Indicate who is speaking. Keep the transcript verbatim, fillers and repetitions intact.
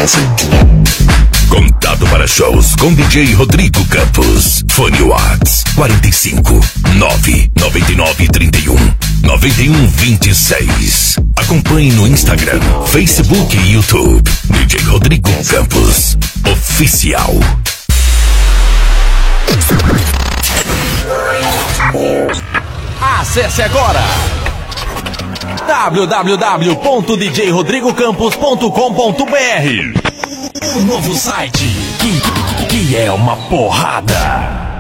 Speaker 1: Contato para shows com D J Rodrigo Campos. Fone Whats quarenta e cinco, nove nove nove, trinta e um, noventa e um, vinte e seis. Acompanhe no Instagram, Facebook e YouTube. D J Rodrigo Campos Oficial.
Speaker 2: Acesse agora w w w ponto d j rodrigo campos ponto com ponto b r. O novo site que, que é uma porrada.